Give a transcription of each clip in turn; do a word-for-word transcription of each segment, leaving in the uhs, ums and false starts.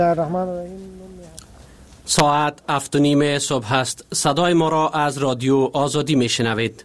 ساعت هفت و نیم صبح است. صدای ما را از رادیو آزادی می شنوید.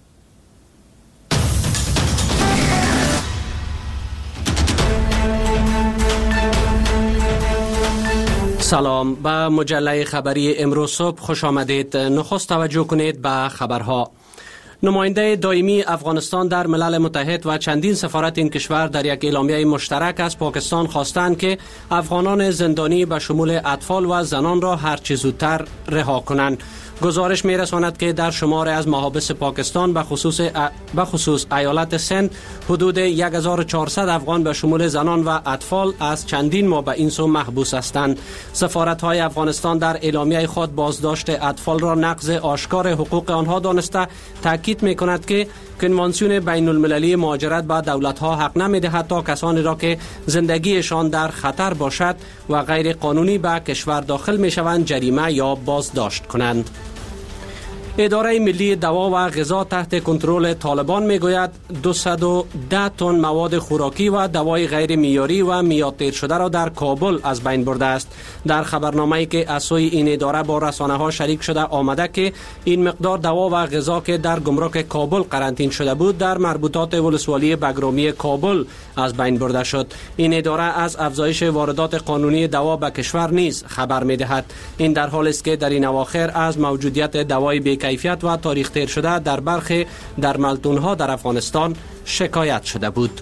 سلام، به مجله خبری امروز صبح خوش آمدید. نخست توجه کنید به خبرها. نماینده دائمی افغانستان در ملل متحد و چندین سفارت این کشور در یک اعلامیه مشترک از پاکستان خواستند که افغانان زندانی به شمول اطفال و زنان را هرچه زودتر رها کنند. گزارش می رساند که در شمار از محابس پاکستان به خصوص به خصوص ایالت سند حدود هزار و چهارصد افغان به شمول زنان و اطفال از چندین ماه به این سو محبوس هستند. سفارت های افغانستان در اعلامیه خود بازداشت اطفال را نقض آشکار حقوق آنها دانسته تاکید می کند که کنوانسیون بین المللی مهاجرت به دولت ها حق نمی دهد تا کسانی را که زندگیشان در خطر باشد و غیر قانونی به کشور داخل می شوند جریمه یا بازداشت کنند. اداره ملی دوا و غذا تحت کنترل طالبان میگوید دویست و ده تن مواد خوراکی و دوای غیر معیاری و میاتیر شده را در کابل از بین برده است. در خبرنامه‌ای که از سوی این اداره با رسانه‌ها شریک شده آمده که این مقدار دوا و غذا که در گمرک کابل قرنطین شده بود در مربوطات ولسوالی بگرامی کابل از بین برده شد. این اداره از افزایش واردات قانونی دوا به کشور نیز خبر می‌دهد. این در حالی است که در این اواخر از موجودیت دوای بیک کیفیت و تاریخ تیر شده در برخی درملتون‌ها در افغانستان شکایت شده بود.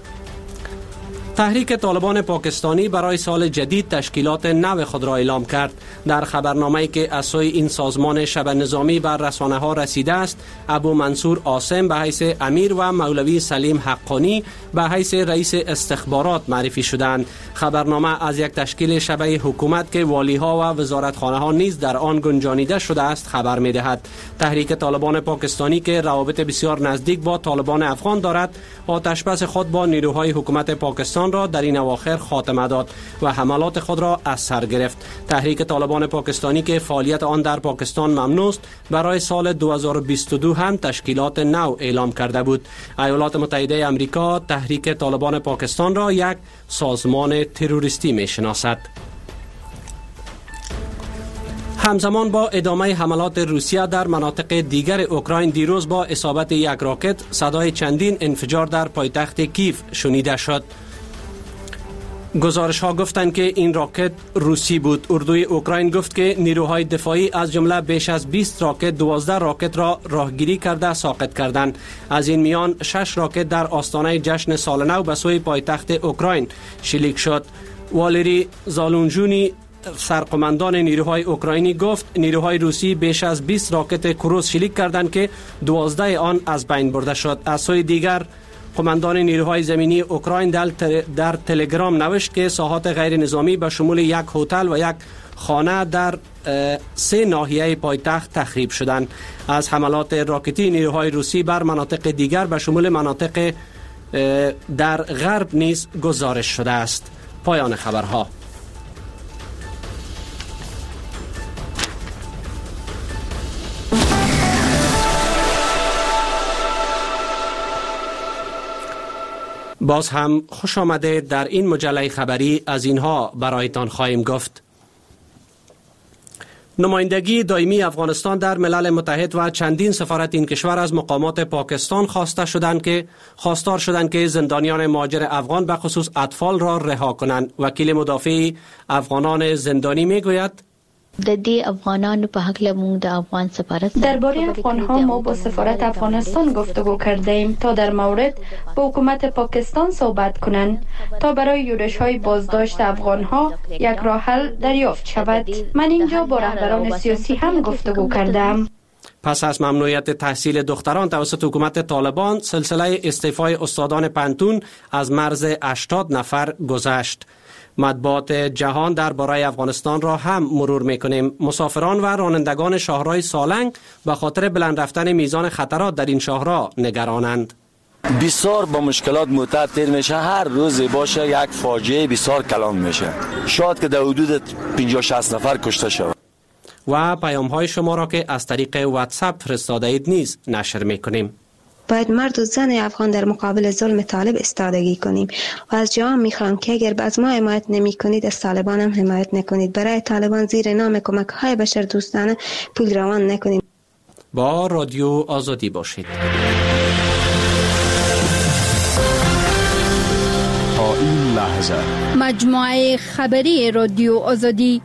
تحریک طالبان پاکستانی برای سال جدید تشکیلات نو خود را اعلام کرد. در خبرنامه‌ای که از سوی این سازمان شبه نظامی بر رسانه‌ها رسیده است، ابو منصور عاصم به حیث امیر و مولوی سلیم حقانی به حیث رئیس استخبارات معرفی شدند. خبرنامه از یک تشکیل شبه حکومت که والی‌ها و وزارتخانه‌ها نیز در آن گنجانیده شده است خبر می‌دهد. تحریک طالبان پاکستانی که روابط بسیار نزدیک با طالبان افغان دارد، آتش‌بس خود با نیروهای حکومت پاکستان را در این اواخر خاتمه داد و حملات خود را از سر گرفت. تحریک طالبان پاکستانی که فعالیت آن در پاکستان ممنوع است، برای سال دو هزار و بیست و دو هم تشکیلات نو اعلام کرده بود. ایالات متحده آمریکا تحریک طالبان پاکستان را یک سازمان تروریستی می‌شناسد. همزمان با ادامه حملات روسیه در مناطق دیگر اوکراین دیروز با اصابت یک راکت صدای چندین انفجار در پایتخت کیف شنیده شد. گزارش ها گفتند که این راکت روسی بود. اردوی اوکراین گفت که نیروهای دفاعی از جمله بیش از بیست راکت دوازده راکت را راهگیری کرده ساقط کردند. از این میان شش راکت در آستانه جشن سال نو به سوی پایتخت اوکراین شلیک شد. والری زالونجونی سرقماندان نیروهای اوکراینی گفت نیروهای روسی بیش از بیست راکت کروز شلیک کردند که دوازده آن از بین برده شد. از سوی دیگر قماندان نیروهای زمینی اوکراین در, در تلگرام نوشت که ساحات غیر نظامی به شمول یک هتل و یک خانه در سه ناحیه پایتخت تخریب شدند. از حملات راکتی نیروهای روسی بر مناطق دیگر به شمول مناطق در غرب نیز گزارش شده است. پایان خبرها. باز هم خوش آمده. در این مجله خبری از اینها برایتان خواهیم گفت. نمایندگی دائمی افغانستان در ملل متحد و چندین سفارت این کشور از مقامات پاکستان خواسته شدند که خواستار شدند که زندانیان مهاجر افغان به خصوص اطفال را رها کنند. وکیل مدافع افغانان زندانی میگوید د دې افغانانو په حق له موږ د افغان سفارت درباره افغانها ما با سفارت افغانستان گفتگو کرده ایم تا در مورد با حکومت پاکستان صحبت کنند تا برای یورش های بازداشت افغانها یک راه حل دریافت شود. من اینجا با رهبران سیاسی هم گفتگو کردم. پس از ممنوعیت تحصیل دختران توسط حکومت طالبان، سلسله استعفای استادان پنتون از مرز هشتاد نفر گذشت. مطبوعات جهان درباره افغانستان را هم مرور میکنیم. مسافران و رانندگان شاهراه سالنگ به خاطر بلند رفتن میزان خطرات در این شاهراه نگرانند. بسیار با مشکلات معتاد تیر میشه. هر روز باشه یک فاجعه بسیار کلان میشه. شاید که در حدود پنجاه شصت نفر کشته شود. و پیام های شما را که از طریق واتساپ فرستاده اید نیز نشر میکنیم. باید مرد و زن افغان در مقابل ظلم طالب ایستادگی کنیم و از جوان میخوام که اگر از ما حمایت نمی کنید از طالبان هم حمایت نکنید. برای طالبان زیر نام کمک های بشر دوستانه پول روان نکنید. با رادیو آزادی باشید. تا این لحظه مجموعه خبری رادیو آزادی.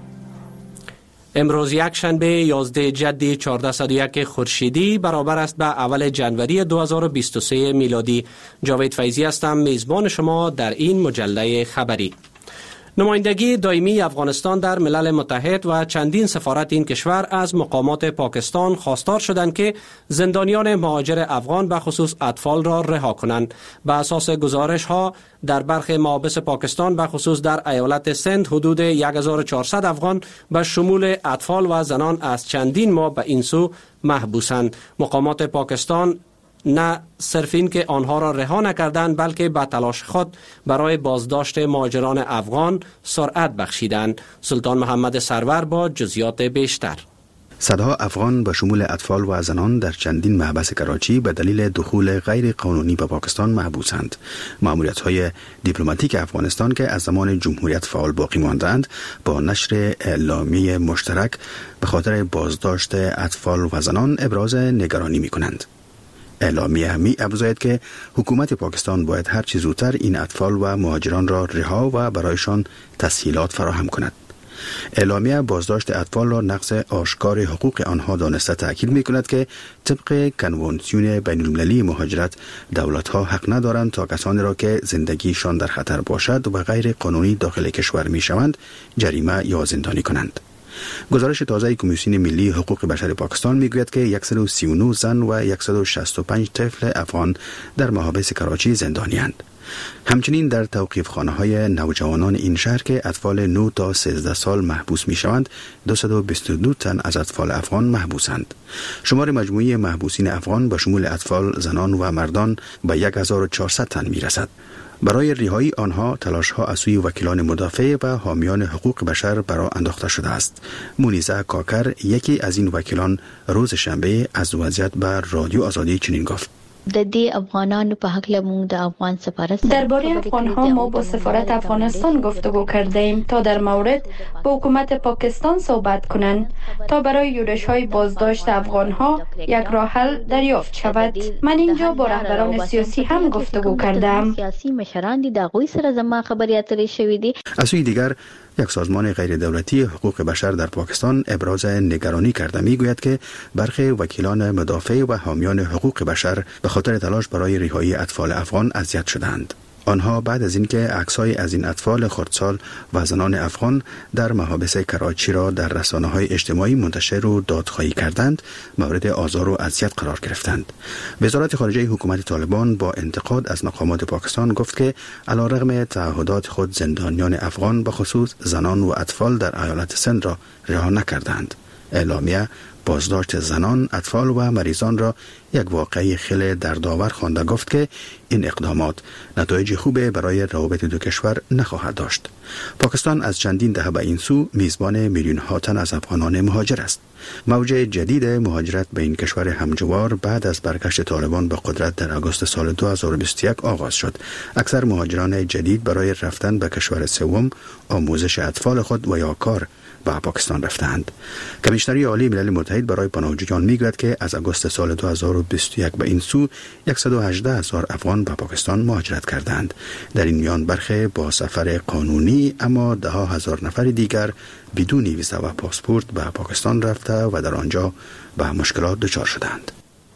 امروز یک شنبه یازده جدی چهارصد و یک خورشیدی برابر است به اول جنوری دو هزار و بیست و سه میلادی. جاوید فیضی هستم، میزبان شما در این مجله خبری. نمایندگی دائمی افغانستان در ملل متحد و چندین سفارت این کشور از مقامات پاکستان خواستار شدند که زندانیان مهاجر افغان به خصوص اطفال را رها کنند. به اساس گزارش ها در برخی محابس پاکستان به خصوص در ایالت سند حدود یک هزار و چهارصد افغان به شمول اطفال و زنان از چندین ماه به این سو محبوسند. مقامات پاکستان نه صرف این که آنها را رها نکردند بلکه به تلاش خود برای بازداشت مهاجران افغان سرعت بخشیدند. سلطان محمد سرور با جزئیات بیشتر. صدها افغان به شمول اطفال و زنان در چندین محبس کراچی به دلیل دخول غیر قانونی به پاکستان محبوسند. مأموریت‌های دیپلماتیک افغانستان که از زمان جمهوریت فعال باقی ماندند با نشر اعلامیه مشترک به خاطر بازداشت اطفال و زنان ابراز نگرانی می‌کنند. اعلامیه می افزاید که حکومت پاکستان باید هر چه زودتر این اطفال و مهاجران را رها و برایشان تسهیلات فراهم کند. اعلامیه بازداشت اطفال را نقض آشکار حقوق آنها دانسته تاکید می کند که طبق کنوانسیون بین المللی مهاجرت دولت‌ها حق ندارند تا کسانی را که زندگیشان در خطر باشد و غیر قانونی داخل کشور می شوند جریمه یا زندانی کنند. گزارش تازه کمیسیون ملی حقوق بشر پاکستان میگوید که صد و سی و نه زن و صد و شصت و پنج طفل افغان در محابس کراچی زندانی‌اند. همچنین در توقیفخانه‌های نوجوانان این شهر که اطفال نه تا سیزده سال محبوس می‌شوند دویست و بیست و دو تن از اطفال افغان محبوسند. شمار مجموعی محبوسین افغان با شمول اطفال، زنان و مردان به هزار و چهارصد تن می‌رسد. برای رهایی آنها تلاش‌ها از سوی وکیلان مدافع و حامیان حقوق بشر برآ انداخته شده است. مونیزه کاکر یکی از این وکیلان روز شنبه از وضعیت به رادیو آزادی چنین گفت: د دې افغانانو په حق لمون د افغان سفارت درباره افغان‌ها ما با سفارت افغانستان گفتگو کرده ایم تا در مورد با حکومت پاکستان صحبت کنند تا برای یورش‌های بازداشت افغان‌ها یک راه حل دریافت شود. من اینجا با رهبران سیاسی هم گفتگو کردم. سیاسی مشران دي د غوي سره زما خبرې اترې شوې دي. از سوی دیگر یک سازمان غیر دولتی حقوق بشر در پاکستان ابراز نگرانی کرده میگوید که برخی وکیلان مدافع و حامیان حقوق بشر به خاطر تلاش برای رهایی اطفال افغان اذیت شدند. آنها بعد از اینکه عکس‌های از این اطفال خردسال و زنان افغان در محابس کراچی را در رسانه‌های اجتماعی منتشر و دادخواهی کردند، مورد آزار و اذیت قرار گرفتند. وزارت خارجه حکومت طالبان با انتقاد از مقامات پاکستان گفت که علیرغم تعهدات خود زندانیان افغان به خصوص زنان و اطفال در ایالت سند را رها نکردند. اعلامیه بازداشت زنان، اطفال و مریضان را یک واقعه خیلی دردآور خوانده گفت که این اقدامات نتایج خوب برای روابط دو کشور نخواهد داشت. پاکستان از چندین دهه به این سو میزبان میلیون ها تن از افغانان مهاجر است. موج جدید مهاجرت به این کشور همجوار بعد از برگشت طالبان به قدرت در آگوست سال دو هزار و بیست و یک آغاز شد. اکثر مهاجران جدید برای رفتن به کشور سوم، آموزش اطفال خود و یا کار به پاکستان رفتند. کمیشنری عالی ملل متحد برای پناهجویان میگوید که از آگوست سال دو هزار و بیست و یک به این سو صد و هجده هزار افغان به پاکستان مهاجرت کردند. در این میان برخی با سفر قانونی اما ده ها هزار نفر دیگر بدون ویزا و پاسپورت به پاکستان رفته و در آنجا به مشکلات دچار شدند.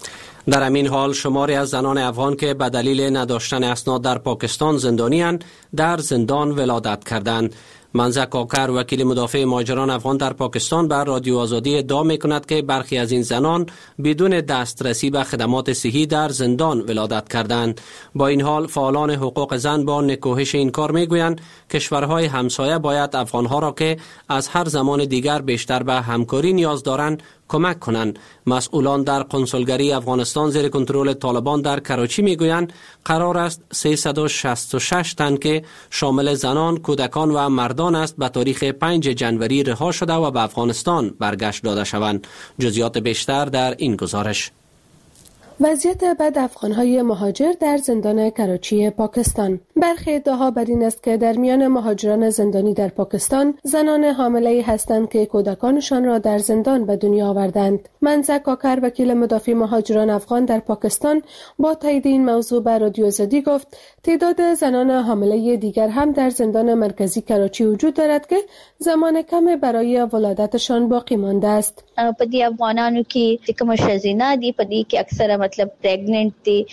در همین حال شماری از زنان افغان که به دلیل نداشتن اسناد در پاکستان زندانی‌اند در زندان ولادت کردند. منزه کاکر وکیل مدافع مهاجران افغان در پاکستان بر رادیو آزادی ادعا می‌کند که برخی از این زنان بدون دسترسی به خدمات صحی در زندان ولادت کردند. با این حال فعالان حقوق زن با نکوهش این کار میگویند کشورهای همسایه باید افغانها را که از هر زمان دیگر بیشتر به همکاری نیاز دارند کمک کنند. مسئولان در کنسولگری افغانستان زیر کنترل طالبان در کراچی میگویند قرار است سیصد و شصت و شش تن که شامل زنان، کودکان و مردان است به تاریخ پنجم جنوری رها شده و به افغانستان برگشت داده شوند. جزئیات بیشتر در این گزارش. وضعیت بد افغان‌های مهاجر در زندان کراچی پاکستان. برخی ادعاها بر این است که در میان مهاجران زندانی در پاکستان زنان حامله‌ای هستند که کودکانشان را در زندان به دنیا آوردند. منزه کاکر وکیل مدافع مهاجران افغان در پاکستان با تایید این موضوع به رادیو آزادی گفت تعداد زنان حامله دیگر هم در زندان مرکزی کراچی وجود دارد که زمان کم برای ولادتشان باقی مانده است. پدی افغانانو کې کوم شزینه دي پدی کې اکثر مطلب پریگننت دي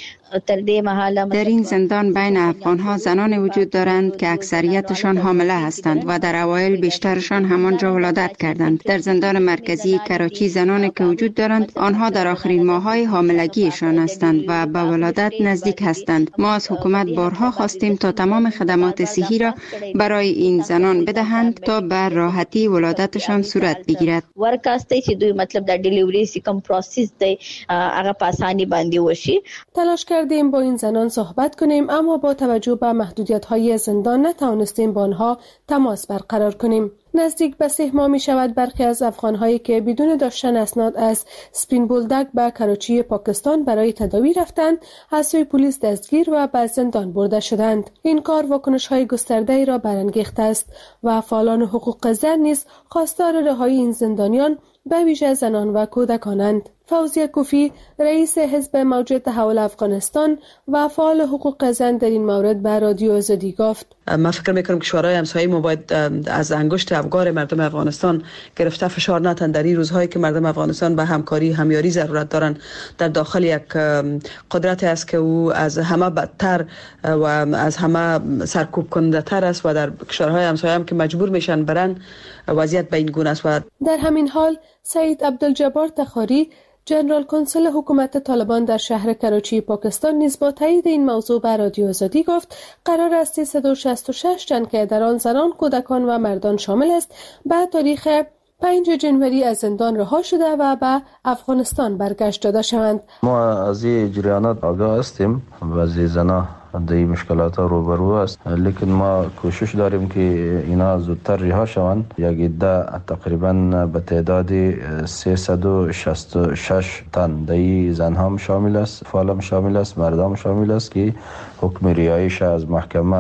در این زندان بین افغان‌ها زنان وجود دارند که اکثریتشان حامله هستند و در اوایل بیشترشان همانجا ولادت کردند. در زندان مرکزی کراچی زنانی که وجود دارند آنها در آخرین ماه‌های حاملگیشان هستند و به ولادت نزدیک هستند. ما از حکومت بارها خواستیم تا تمام خدمات صحی را برای این زنان بدهند تا به راحتی ولادتشان صورت بگیرد. ورکاسته چې دوی مطلب د ډیلیوری سیکم پروسس دی هغه په اساني باندې وشي. تلاش کردیم با این زنان صحبت کنیم اما با توجه به محدودیت‌های زندان نتوانستیم با آنها تماس برقرار کنیم. نزدیک به سه ماه می شود برخی از افغان‌هایی که بدون داشتن اسناد از سپین بولدک به کراچی پاکستان برای تداوی رفتند از سوی پلیس دستگیر و به زندان برده شدند. این کار واکنش‌های گسترده‌ای را برانگیخته است و فعالان حقوق زن نیز خواستار رهایی این زندانیان به ویژه زنان و کودکانند. فوزیه کوفی رئیس حزب موج تحول افغانستان و فعال حقوق زن در این مورد به رادیو آزادی گفت من فکر میکنم که کشورهای همسایه ما باید از انگشت افگار مردم افغانستان گرفته فشار نتن در این روزهایی که مردم افغانستان به همکاری همیاری ضرورت دارند. در داخل یک قدرتی است که او از همه بدتر و از همه سرکوب کننده تر است و در کشورهای همسایه هم که مجبور میشن برن وضعیت به این گونه است. و در همین حال سید عبدالجبار تخاری جنرال کنسل حکومت طالبان در شهر کراچی پاکستان نیز با تایید این موضوع به رادیو آزادی گفت قرار است سیصد و شصت و شش تن که در آن زنان، کودکان و مردان شامل است بعد تاریخ پنجم جنوری از زندان رها شده و به افغانستان برگشت داده شوند. ما از این جریانات آگاه هستیم و از زنان در این مشکلات روبرو است، لیکن ما کوشش داریم که اینا زودتر رها شوند. یک عده تقریبا به تعداد سیصد و شصت و شش تن در زن هم شامل است، فعال هم شامل است، مردم شامل است که حکم رهاییش از محکمه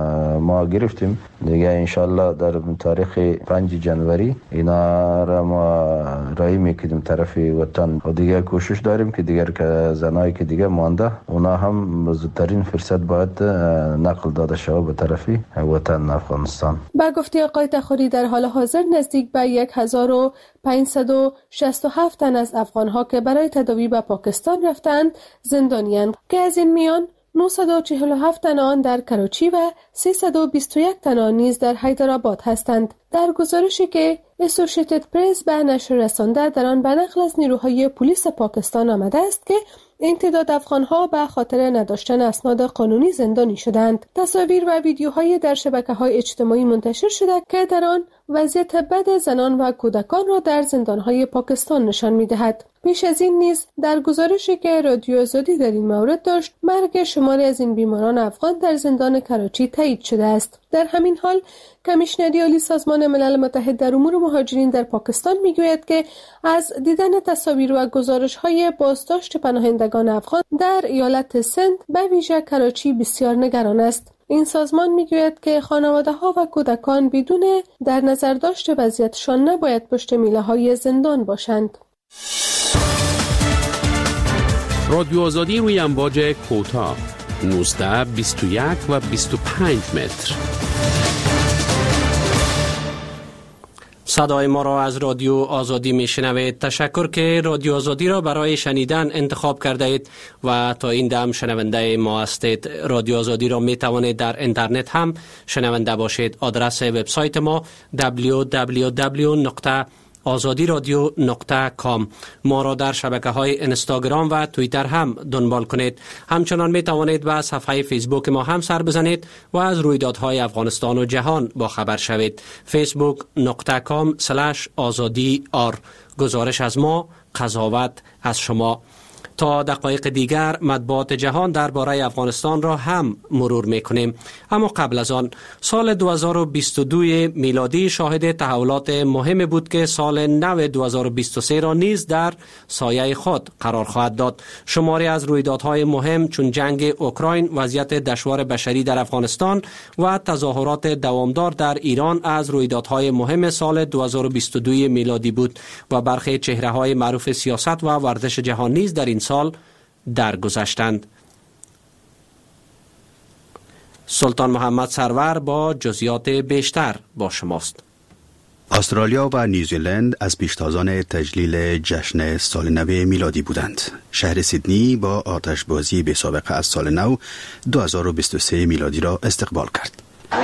ما گرفتیم. دیگه انشالله در تاریخ پنجم جنوری اینا را ما رهایی میکنیم طرف وطن و دیگه کوشش داریم که دیگر که زنایی که دیگه مانده اونا هم زودترین فرصت باید نقل داده شود به طرف وطن افغانستان. با گفته آقای تخاری در حال حاضر نزدیک به هزار و پانصد و شصت و هفت تن از افغانها که برای تداوی به پاکستان رفتند زندانیاند که از این میان نهصد و چهل و هفت تن آن در کراچی و سیصد و بیست و یک تن آن نیز در حیدرآباد هستند. در گزارشی که اسوسییتد پرس به نشر رسانده در آن به نقل از نیروهای پلیس پاکستان آمده است که این تعداد افغانها به خاطر نداشتن اسناد قانونی زندانی شدند. تصاویر و ویدیوهای در شبکه‌های اجتماعی منتشر شده که در آن وضعیت بد زنان و کودکان را در زندان‌های پاکستان نشان می‌دهد. پیش از این نیز در گزارشی که رادیو آزادی در این مورد داشت مرگ شماری از این بیماران افغان در زندان کراچی تایید شده است. در همین حال کمیشنری عالی سازمان ملل متحد در امور مهاجرین در پاکستان میگوید که از دیدن تصاویر و گزارش‌های بازداشت پناهندگان افغان در ایالت سند به ویژه کراچی بسیار نگران است. این سازمان میگوید که خانواده‌ها و کودکان بدون در نظر داشت وضعیتشان نباید پشت میله‌های زندان باشند. رادیو آزادی روی امواج کوتاه نوزده، بیست و یک و بیست و پنج متر. صدای ما را از رادیو آزادی میشنوید. تشکر که رادیو آزادی را برای شنیدن انتخاب کرده اید و تا این دم شنونده ما هستید. رادیو آزادی را می توانید در اینترنت هم شنونده باشید. آدرس وبسایت ما دبلیو دبلیو دبلیو نقطه آزادی رادیو نقطه کام. ما را در شبکه های اینستاگرام و توییتر هم دنبال کنید. همچنان می توانید به صفحه فیسبوک ما هم سر بزنید و از رویدادهای افغانستان و جهان با خبر شوید. فیسبوک نقطه کام سلش آزادی آر. گزارش از ما، قضاوت از شما. تا دقایق دیگر مطبوعات جهان درباره افغانستان را هم مرور میکنیم. اما قبل از آن سال دو هزار و بیست و دو میلادی شاهد تحولات مهم بود که سال نو دو هزار و بیست و سه را نیز در سایه خود قرار خواهد داد. شماری از رویدادهای مهم چون جنگ اوکراین، وضعیت دشوار بشری در افغانستان و تظاهرات دوامدار در ایران از رویدادهای مهم سال دو هزار و بیست و دو میلادی بود و برخی چهره‌های معروف سیاست و ورزش جهان نیز در این سال درگذشتند. سلطان محمد سرور با جزئیات بیشتر با شماست. استرالیا و نیوزیلند از پیشتازان تجلیل جشن سال نو میلادی بودند. شهر سیدنی با آتشبازی بی سابقه از سال نو دو هزار و بیست و سه میلادی را استقبال کرد.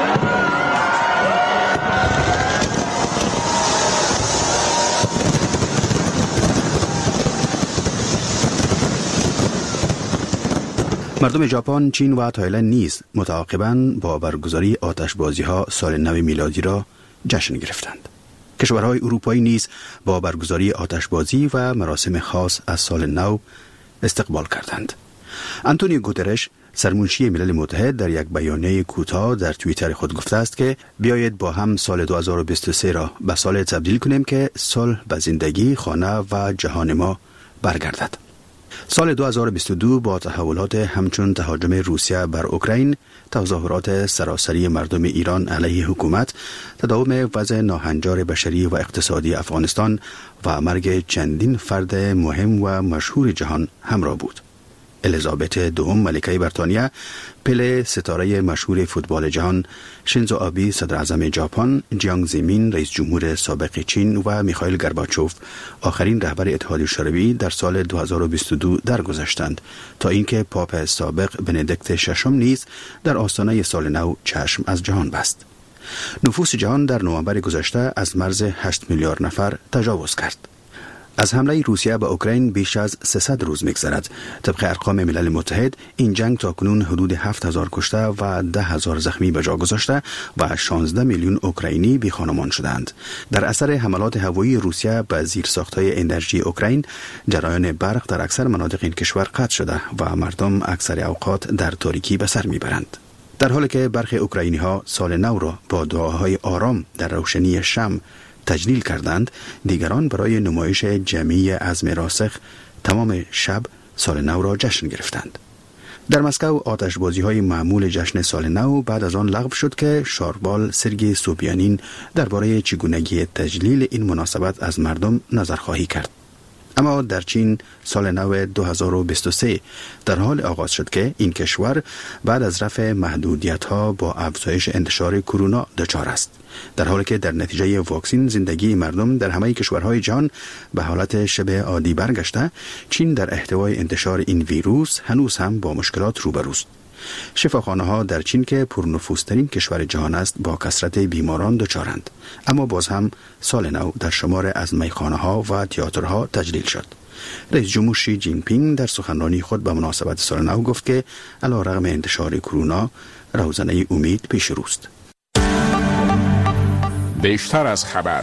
مردم ژاپن، چین و تایلند نیز متعاقباً با برگزاری آتشبازی‌ها سال نو میلادی را جشن گرفتند. کشورهای اروپایی نیز با برگزاری آتشبازی و مراسم خاص از سال نو استقبال کردند. آنتونیو گوترش، سرمنشی ملل متحد، در یک بیانیه کوتاه در توییتر خود گفته است که بیایید با هم سال دو هزار و بیست و سه را به سال تبدیل کنیم که صلح به زندگی، خانه و جهان ما برگردد. سال دو هزار و بیست و دو با تحولات همچون تهاجم روسیه بر اوکراین، تظاهرات سراسری مردم ایران علیه حکومت، تداوم وضع ناهنجار بشری و اقتصادی افغانستان و مرگ چندین فرد مهم و مشهور جهان همراه بود. الیزابت دوم ملکه بریتانیا، پله ستاره مشهور فوتبال جهان، شینزو آبی صدر اعظم ژاپن، جیانگ زیمین رئیس جمهور سابق چین و میخائیل گورباچوف آخرین رهبر اتحادیه شوروی در سال دو هزار و بیست و دو درگذشتند تا اینکه پاپ سابق بندیکت ششم نیز در آستانه سال نو چشم از جهان بست. نفوس جهان در نوامبر گذشته از مرز هشت میلیارد نفر تجاوز کرد. از حمله روسیه به اوکراین بیش از سیصد روز می‌گذرد. طبق ارقام ملل متحد این جنگ تاکنون حدود هفت هزار کشته و ده هزار زخمی به جا گذاشته و شانزده میلیون اوکراینی بی خانمان شدند. در اثر حملات هوایی روسیه به زیرساخت‌های انرژی اوکراین، جریان برق در اکثر مناطق این کشور قطع شده و مردم اکثر اوقات در تاریکی به سر میبرند. در حالی که برخی اوکراینی‌ها سال نو را با دعاهای آرام در روشنی شمع تجلیل کردند، دیگران برای نمایش جمعی عزم راسخ تمام شب سال نو را جشن گرفتند. در مسکو آتشبازی های معمول جشن سال نو بعد از آن لغو شد که شاربال سرگی سوبیانین درباره چگونگی تجلیل این مناسبت از مردم نظرخواهی کرد. اما در چین سال نو دو هزار و بیست و سه در حال آغاز شد که این کشور بعد از رفع محدودیت‌ها با افزایش انتشار کرونا دچار است، در حالی که در نتیجه واکسین زندگی مردم در همه کشورهای جهان به حالت شبه عادی برگشته. چین در احتوای انتشار این ویروس هنوز هم با مشکلات روبروست. شفاخانه‌ها در چین که پرنفوذترین کشور جهان است با کثرت بیماران دچارند، اما باز هم سال نو در شمار از میخانه‌ها و تئاترها تجلیل شد. رئیس جمهور شی جین پینگ در سخنرانی خود به مناسبت سال نو گفت که علیرغم انتشار کرونا روزنه امید پیش روست. بیشتر از خبر.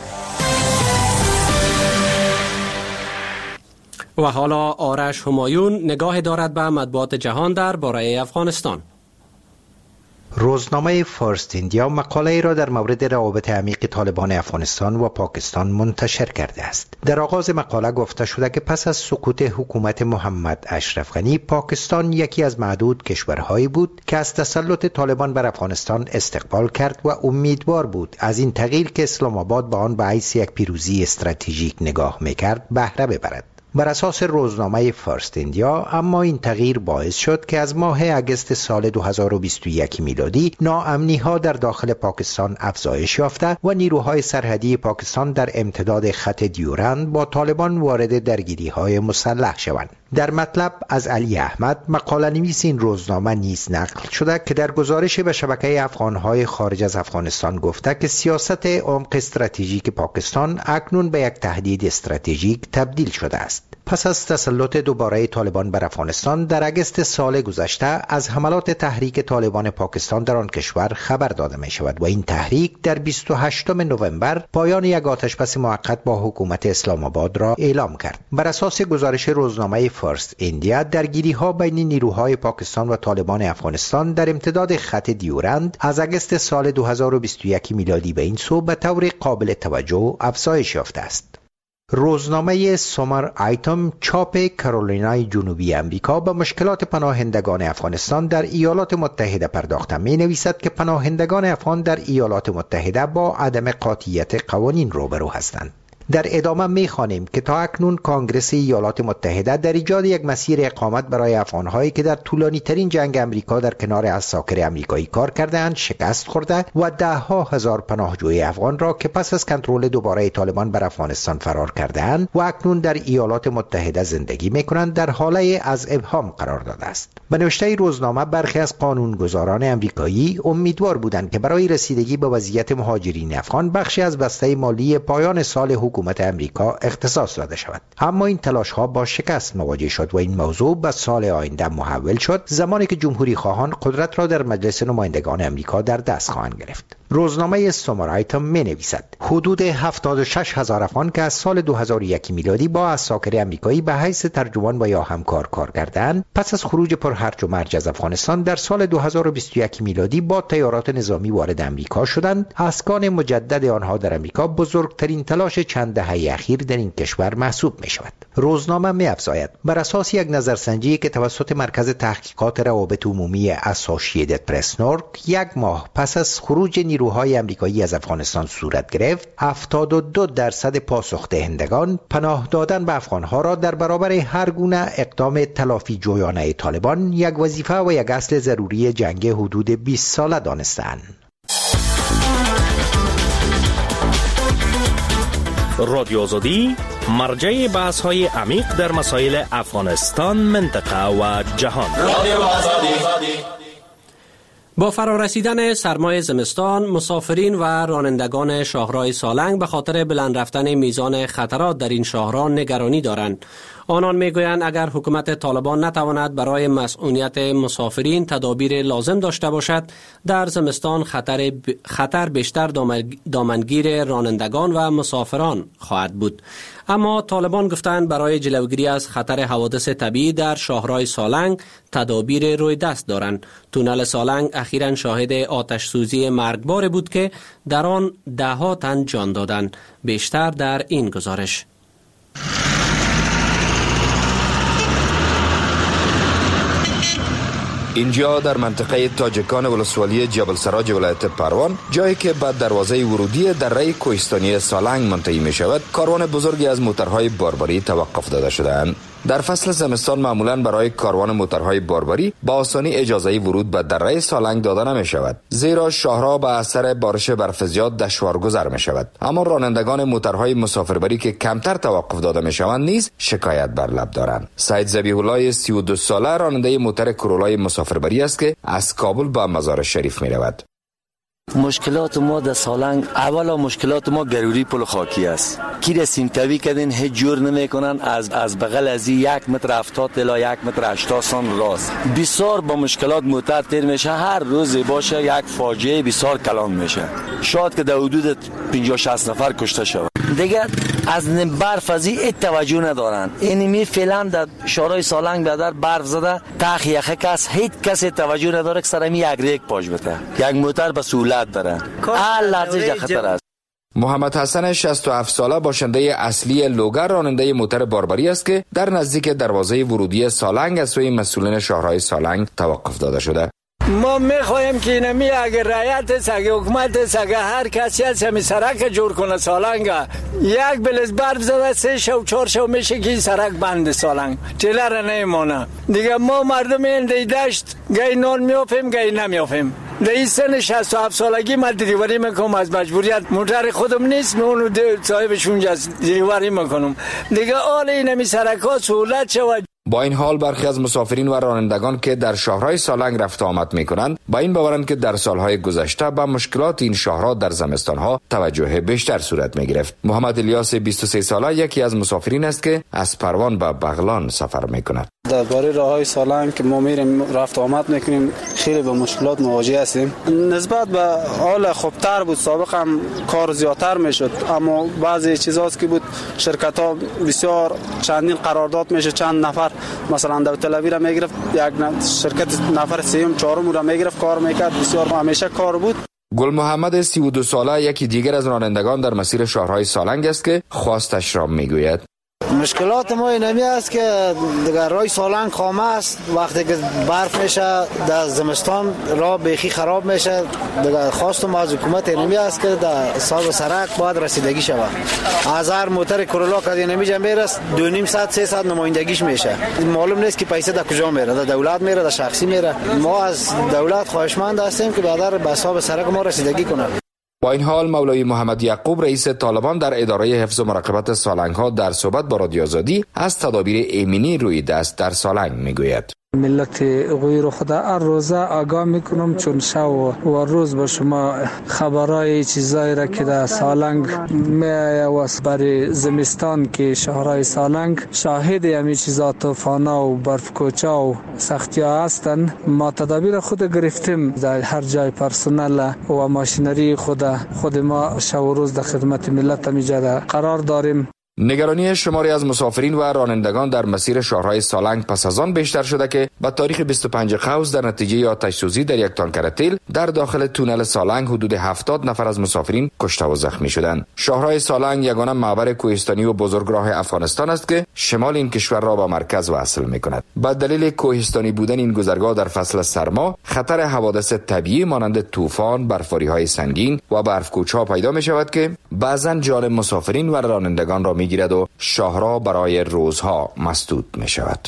و حالا آرش همایون نگاه دارد به مطبوعات جهان در باره افغانستان. روزنامه فرست ایندیا مقاله را در مورد روابط عمیق طالبان افغانستان و پاکستان منتشر کرده است. در آغاز مقاله گفته شده که پس از سقوط حکومت محمد اشرف غنی، پاکستان یکی از معدود کشورهایی بود که از تسلط طالبان بر افغانستان استقبال کرد و امیدوار بود از این تغییر که اسلام آباد به آن به حیث یک پیروزی استراتژیک نگاه می‌کرد بهره ببرد. بر اساس روزنامه فرست ایندیا، اما این تغییر باعث شد که از ماه اگست سال دو هزار و بیست و یک میلادی ناامنی ها در داخل پاکستان افزایش یافته و نیروهای سرحدی پاکستان در امتداد خط دیورند با طالبان وارد درگیری های مسلح شوند. در مطلب از علی احمد، مقاله نویس این روزنامه نیز نقل شده که در گزارش به شبکه افغانهای خارج از افغانستان گفته که سیاست عمق استراتژیک پاکستان اکنون به یک تهدید استراتژیک تبدیل شده است. پس از تسلط دوباره طالبان بر افغانستان در اگست سال گذشته از حملات تحریک طالبان پاکستان در آن کشور خبر داده می شود و این تحریک در بیست و هشتم نوامبر پایان یک آتشبس موقت با حکومت اسلام آباد را اعلام کرد. بر اساس گزارش روزنامه فرست ایندیا، درگیری ها بین نیروهای پاکستان و طالبان افغانستان در امتداد خط دیورند از اگست سال دو هزار و بیست و یک میلادی به این سو به طور قابل توجه افزایش یافته است. روزنامه سامر آیتم چاپ کارولینای جنوبی امریکا به مشکلات پناهندگان افغانستان در ایالات متحده پرداخته می نویسد که پناهندگان افغان در ایالات متحده با عدم قاطعیت قوانین روبرو هستند. در ادامه می خوانیم که تا اکنون کانگرس ایالات متحده در ایجاد یک مسیر اقامت برای افغان‌هایی که در طولانی ترین جنگ امریکا در کنار عساکر امریکایی کار کرده‌اند شکست خورده و ده ها هزار پناهجوی افغان را که پس از کنترل دوباره طالبان بر افغانستان فرار کرده‌اند و اکنون در ایالات متحده زندگی می‌کنند در حاله از ابهام قرار داده است. به نوشته روزنامه برخی از قانونگذاران امریکایی امیدوار بودند که برای رسیدگی به وضعیت مهاجرین افغان بخشی از بسته مالی پایان سال حکومت امریکا اختصاص داده شود، اما این تلاش ها با شکست مواجه شد و این موضوع به سال آینده محول شد، زمانی که جمهوری خواهان قدرت را در مجلس نمایندگان امریکا در دست خواهند گرفت. روزنامه سامرایتم می نویسد حدود هفتاد و شش هزار افغان که از سال دو هزار و یک میلادی با عساکر امریکایی به حیث ترجمان و یا همکار کار کردند، پس از خروج پرهرج و مرج از افغانستان در سال دو هزار و بیست و یک میلادی با تیارات نظامی وارد امریکا شدند. اسکان مجدد آنها در امریکا بزرگترین تلاش چند دهه اخیر در این کشور محسوب می شود. روزنامه می افزاید بر اساس یک نظرسنجی که توسط مرکز تحقیقات روابط عمومی اسوسییتد پرس نورک یک ماه پس از خروج نیروهای امریکایی از افغانستان صورت گرفت، هفتاد و دو درصد پاسخ دهندگان پناه دادن به افغانها را در برابر هر گونه اقدام تلافی جویانه طالبان یک وظیفه و یک اصل ضروری جنگ حدود بیست ساله دانستند. رادیو آزادی مرجع بحث های عمیق در مسائل افغانستان، منطقه و جهان. رادیو آزادی. با فرارسیدن سرمای زمستان، مسافرین و رانندگان شاهراه سالنگ به خاطر بلند رفتن میزان خطرات در این شاهراه نگرانی دارند. آنان میگویند اگر حکومت طالبان نتواند برای مسئولیت مسافرین تدابیر لازم داشته باشد، در زمستان خطر ب... خطر بیشتر دامنگیر رانندگان و مسافران خواهد بود. اما طالبان گفتند برای جلوگیری از خطر حوادث طبیعی در شاهراه سالنگ تدابیر روی دست دارند. تونل سالنگ اخیراً شاهد آتش سوزی مرگبار بود که در آن ده ها تن جان دادند. بیشتر در این گزارش. اینجا در منطقه تاجکان ولسوالی جبل سراج ولایت پروان، جایی که بعد دروازه ورودی دره کوهستانی سالنگ منتهی می شود، کاروان بزرگی از موترهای باربری توقف داده شده‌اند. در فصل زمستان معمولاً برای کاروان موترهای باربری با آسانی اجازه ورود به دره سالنگ داده نمی شود، زیرا شاهراه به اثر بارش برف زیاد دشوارگذر می شود. اما رانندگان موترهای مسافربری که کمتر توقف داده می شوند نیز شکایت بر لب دارند. سید ذبیح الله سی و دو ساله راننده موتر کرولای مسافربری است که از کابل به مزار شریف می رود. مشکلات ما در سالنگ، اولا مشکلات ما گروری پل خاکی است. کی رسیم توی کردین هیچ جور نمیکنن، از از بغل از یک متر هفتاد الی یک متر هشتاد سان راست. بسیار با مشکلات موتر تیر میشه، هر روز باشه یک فاجعه بسیار کلان میشه. شاید که در حدود پنجاه شصت نفر کشته شود. دیگه از برف ازی ات توجه ندارن. اینمی فعلا در شارای سالنگ بدر برف زده، تخ یخه کس هیچ کسی توجه نداره که سرمی یک ریک پاش بده. یک موتر به سهولت داره. هر لحظه خطر است. محمد حسن شصت و هفت ساله باشنده اصلی لوگر راننده موتر باربری است که در نزدیک دروازه ورودی سالنگ از سوی مسئولین شاهراه سالنگ توقف داده شده. ما میخوایم که اینمی اگر رعایت است، اگر حکومت است، اگر هر کسی از همی سرک جور کنه سالنگ، یک بلز برف زده سه شو چهار شو میشه که این سرک بند سالنگ تیلر نیمونه. دیگه ما مردم این دیدشت گای نان میافیم گای نمیافیم. در این سن شصت و هفت سالگی من دریوری میکنم، از مجبوریت موتر خودم نیست، من اونو صاحبش اونجاست دریوری میکنم. دیگه آل اینمی سرک ها سهولت شود. با این حال برخی از مسافرین و رانندگان که در شهرهای سالنگ رفت آمد می‌کنند با این باورند که در سالهای گذشته به مشکلات این شهرها در زمستانها توجه بیشتر صورت می‌گرفت. محمد الیاس بیست و سه ساله یکی از مسافرین است که از پروان به بغلان سفر می‌کند. درباره راههای سالنگ که ما میریم رفت آمد میکنیم خیلی با مشکلات مواجه هستیم. نسبت به حال خوبتر بود، سابق هم کار زیادتر میشد، اما بعضی چیزاست که بود شرکت ها بسیار چندین قرارداد میشه، چند نفر مثلا در تل اویو را میگرفت، یک شرکت نفر سوم چهارم را میگرفت کار میکرد، بسیار همیشه کار بود. گل محمد سی و دو ساله یکی دیگر از رانندگان در مسیر شهرهای سالنگ است که خواستش را میگوید. مشکلات ما اینمی است که دیگر راه سالنگ خامه است، وقتی که برف میشه در زمستان راه بیخی خراب میشه. دیگر خواستم از حکومت اینمی است که در صاحب سرک باید رسیدگی شود. از هر موتر کرولا که اینمی جا میرست دو نیم ساعت سه ساعت نمایندگیش میشه. معلوم نیست که پیسه در کجا میره، در دولت میره در شخصی میره. ما از دولت خواهشمند هستیم که بعدا به صاحب سرک ما رسیدگی کنه. با این حال مولوی محمد یعقوب رئیس طالبان در اداره حفظ و مراقبت سالنگ ها در صحبت با رادیو آزادی از تدابیر ایمنی روی دست در سالنگ میگوید. ملت غیر خود هر روزه آگاه میکنم، چون شو و روز به شما خبرای چیزایی را که در سالنگ میآید و برای زمستان که شهرهای سالنگ شاهد همین چیزا طوفانا و برف کوچا و سختی ها هستند. ما تدابیر خود گرفتیم، در هر جای پرسنل و ماشینری خود خود ما شو و روز در خدمت ملت میجا قرار داریم. نگرانی شماری از مسافرین و رانندگان در مسیر شهرهای سالنگ پس از آن بیشتر شده که با تاریخ بیست و پنج قوس در نتیجه آتش سوزی در یک تانکر تیل در داخل تونل سالنگ حدود هفتاد نفر از مسافرین کشته و زخمی شدند. شهرهای سالنگ یگانه معبر کوهستانی و بزرگراه افغانستان است که شمال این کشور را با مرکز وصل می‌کند. با دلیل کوهستانی بودن این گذرگاه در فصل سرما خطر حوادث طبیعی مانند طوفان، برفباری‌های سنگین و برف‌کوچ‌ها پیدا می‌شود که بعضاً جان مسافرین و رانندگان را میگیرد و شاهراه برای روزها مسدود می شود.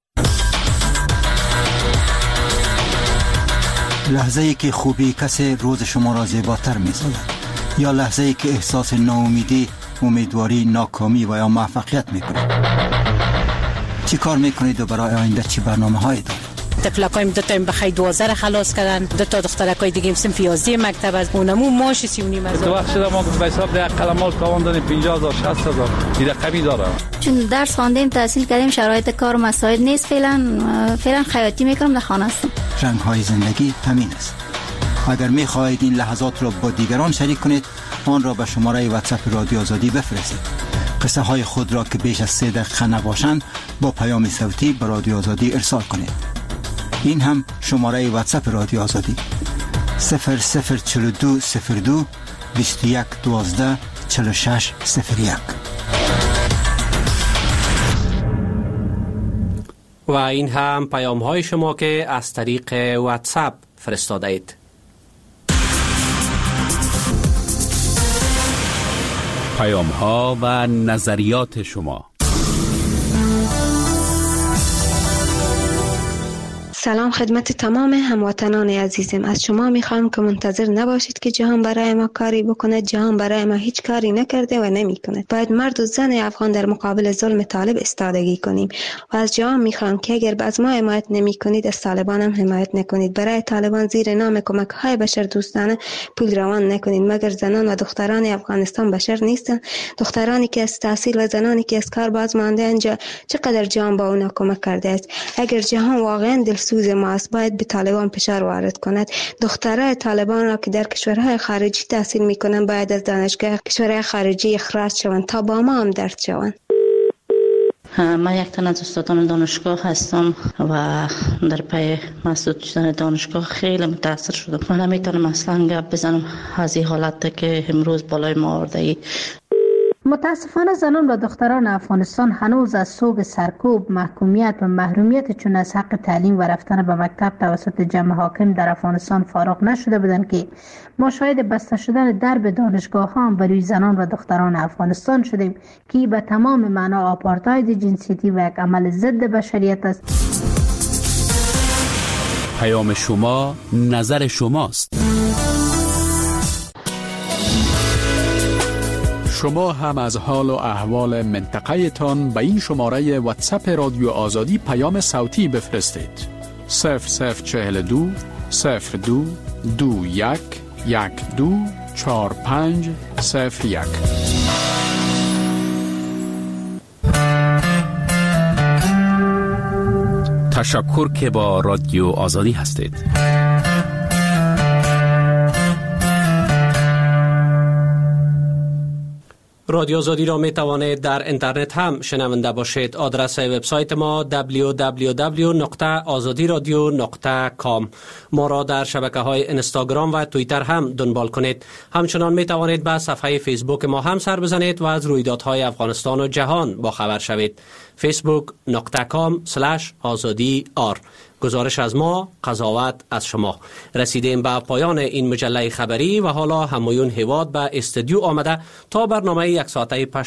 لحظه ای که خوبی کسی روز شما را زیباتر می سازد، یا لحظه ای که احساس ناامیدی، امیدواری، ناکامی و یا موفقیت می کنید. چی کار می کنید و برای آینده چی برنامه هایی دارید؟ تفلکایم دو تا بخای دوازده را خلاص کردن، دو تا دخترکای دیگه صنف یازده مکتب از اونمو ماش سی و نیم هزار. تو وقت شده ما به حساب ده قلمال کاوان دادیم پنجاه هزار شصت هزار دیگه کمی داره. چون درس خواندیم تحصیل کردیم شرایط کار و مساعد نیست، فعلا فعلا خیاطی میکنم در خانه هستم. رنگ های زندگی همین است. اگر می خواهید این لحظات را با دیگران شریک کنید آن را به شماره واتساپ رادیو آزادی بفرستید. قصه های خود را که بیش از سه دقیقه نباشند با پیام صوتی به رادیو آزادی ارسال کنید. این هم شماره واتساپ رادیو آزادی صفر صفر چهل و دو صفر دو بیست و یک دوازده چهل و شش صفر یک. و این هم پیام های شما که از طریق واتساپ فرستاده اید. پیام ها و نظریات شما. سلام خدمت تمام هموطنان عزیزم. از شما میخوام که منتظر نباشید که جهان برای ما کاری بکنه. جهان برای ما هیچ کاری نکرده و نمیکنه. باید مرد و زن افغان در مقابل ظلم طالب ایستادگی کنیم و از جهان میخوام که اگر از ما حمایت نمیکنید از طالبان هم حمایت نکنید. برای طالبان زیر نام کمک های بشر دوستانه پول روان نکنید، مگر زنان و دختران افغانستان بشر نیستن؟ دخترانی که از تحصیل و زنانی که از کار باز مانده انجا چقدر جهان با اونا کمک کرده است؟ اگر جهان واقعا دل سوز ما است باید به طالبان فشار وارد کند. دخترای طالبان را که در کشورهای خارجی تحصیل میکنند باید از دانشگاه کشورهای خارجی اخراج شوند تا با ما هم درد شوند. من یک تن از استادان دانشگاه هستم و در پی مسدود شدن دانشگاه خیلی متاثر شدم. من نمیتونم اصلا گپ بزنم از این حالت که امروز بالای ما آورده ای. متاسفانه زنان و دختران افغانستان هنوز از سوگ سرکوب، محکومیت و محرومیت چون از حق تعلیم و رفتن به مکتب توسط جمع حاکم در افغانستان فارغ نشده بودند که ما شاهد بسته شدن درب دانشگاه ها بروی زنان و دختران افغانستان شدیم که به تمام معنا آپارتاید جنسیتی و یک عمل ضد بشریت است. پیام شما نظر شماست. شما هم از حال و احوال منطقه تان به این شماره واتساپ رادیو آزادی پیام صوتی بفرستید. صفر صفر چهل دو صفر دو دو یک یک دو چار پنج صفر یک. تشکر که با رادیو آزادی هستید. رادیو آزادی را می توانید در اینترنت هم شنونده باشید. آدرس وبسایت ما دبلیو دبلیو دبلیو نقطه آزادی رادیو نقطه کام. ما را در شبکه‌های اینستاگرام و توییتر هم دنبال کنید. همچنان می توانید به صفحه فیسبوک ما هم سر بزنید و از رویدادهای افغانستان و جهان با خبر شوید. فیسبوک نقطه کام سلش آزادی آر. گزارش از ما، قضاوت از شما. رسیدیم به پایان این مجله خبری و حالا همایون هیواد به استودیو آمده تا برنامه یک ساعته